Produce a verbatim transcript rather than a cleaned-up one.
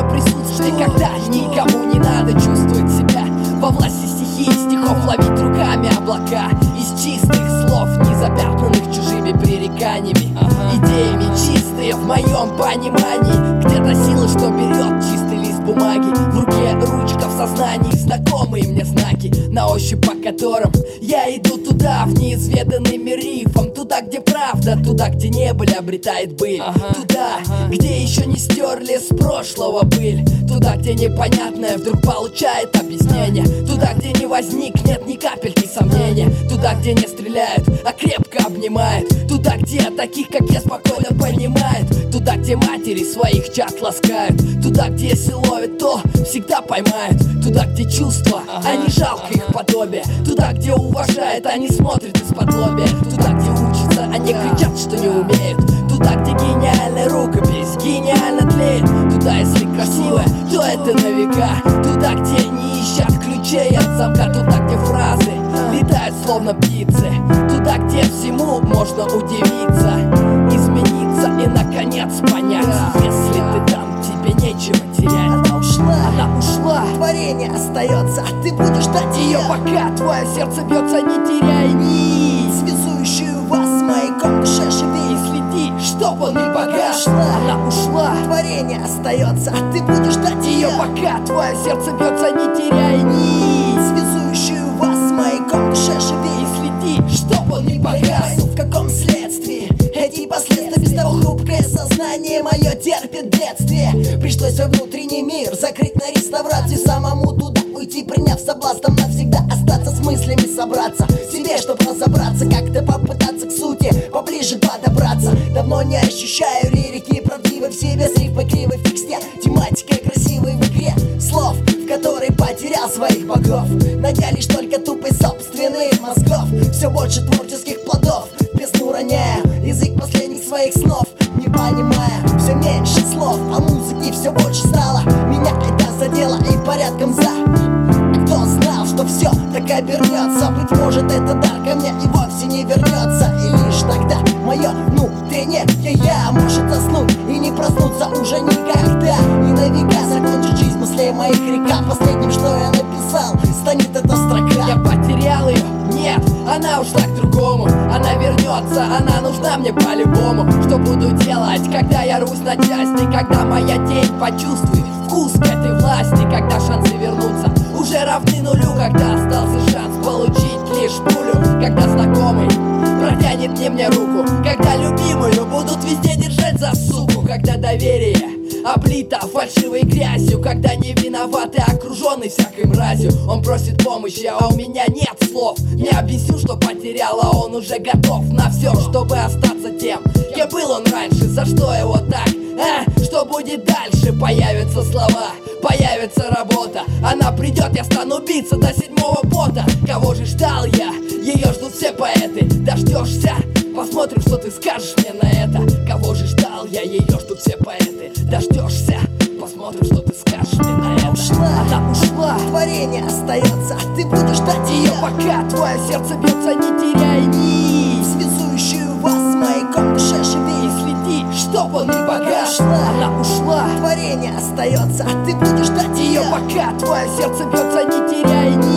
ее присутствие, когда никому не надо чувствовать себя во власти стихии стихов, ловить руками облака из чистых слов, не запятнанных чужими пререканиями, идеями чистые в моем понимании. Где-то сила, что берет чистый лист бумаги, в руке ручка, в сознании знакомые мне знаки, на ощупь по которым я иду туда, в неизведанный мир рифом, туда, где правда, туда, где небыль обретает быль, ага, туда, ага, где еще не стерли с прошлого быль, туда, где непонятное вдруг получает объяснение, туда, где не возникнет ни капельки сомнения, туда, где не стреляют, а крепко обнимают, туда, где таких, как я, спокойно понимают, туда, где матери своих чад ласкают, туда, где если ловят, то всегда поймают, туда, где чувства, ага, а не жалко их подобие, туда, где уважают, а не смотрят из-под лобья, туда, где учатся, а не кричат, что не умеют, туда, где гениальная рукопись гениально тлеет, туда, если красивая, то это на века, туда, где не ищут ключей от замка, туда, где фразы летают словно птицы, туда, где всему можно удивиться, измениться и наконец понять, если ты там, тебе нечего терять. Она ушла, она ушла, творение остается, а ты будешь ждать ее, пока твое сердце бьется, не теряй нить, связующую вас с маяком в душе. Живи и следи, чтоб он не погас. Она ушла, творение остается, а ты будешь ждать ее, пока твое сердце бьется, не теряй нить, связующую вас с маяком в душе. Живи и следи, чтоб он не погас. В каком следствии эти последствия? Без того хрупкое сознание мое терпит бедствие. Пришлось свой внутренний мир закрыть на реставрацию, самому туда уйти, приняв соблазном навсегда остаться, с мыслями собраться в себе, чтобы разобраться, как-то попытаться к сути поближе подобраться. Давно не ощущаю лирики правдивой в себе, с рифмой кривой в тексте, тематикой красивой в игре слов, в которой потерял своих богов, найдя лишь только тупость собственных мозгов. Все больше творческих плодов, весну роняя язык последних своих снов, не понимая все меньше слов, а музыки все больше стало. Меня это задело и порядком за. Кто знал, что все так обернется? Быть может, это дар ко мне и вовсе не вернется, и лишь тогда мое внутреннее я может заснуть и не проснуться уже никогда, и на века закончить жизнь мыслей моих река. Последним, что я написал, станет эта строка. Я потерял ее, нет, она ушла к другому, она вернется, она нужна мне по-любому. Что буду делать, когда я рвусь на части, когда моя тень почувствует вкус к этой власти, когда шансы вернуться уже равны нулю, когда остался шанс получить лишь пулю, когда знакомый протянет не мне руку, когда любимую будут везде держать за суку, когда доверие облито фальшивой грязью, когда не виноват и окруженный всякой мразью. Он просит помощи, а у меня нет слов. Не объясню, что потерял, а он уже готов на все, чтобы остаться тем, кем был он раньше. За что его так? А? Что будет дальше? Появятся слова, появится работа, она придет, я стану биться до седьмого пота. Кого же ждал я? Ее ждут все поэты. Дождешься? Посмотрим, что ты скажешь мне на это. Кого же ждал я? Ее ждут все поэты. Дождешься? Посмотрим, что ты скажешь мне на это. Ушла, она ушла, творение остается, а ты будешь ждать ее, пока твое сердце бьется, не теряй нить, связующую вас с маяком в душе. Живи и следи, чтоб он не погас. Она ушла, творение остается, а ты будешь ждать ее, пока твое сердце бьется, не теряй нить.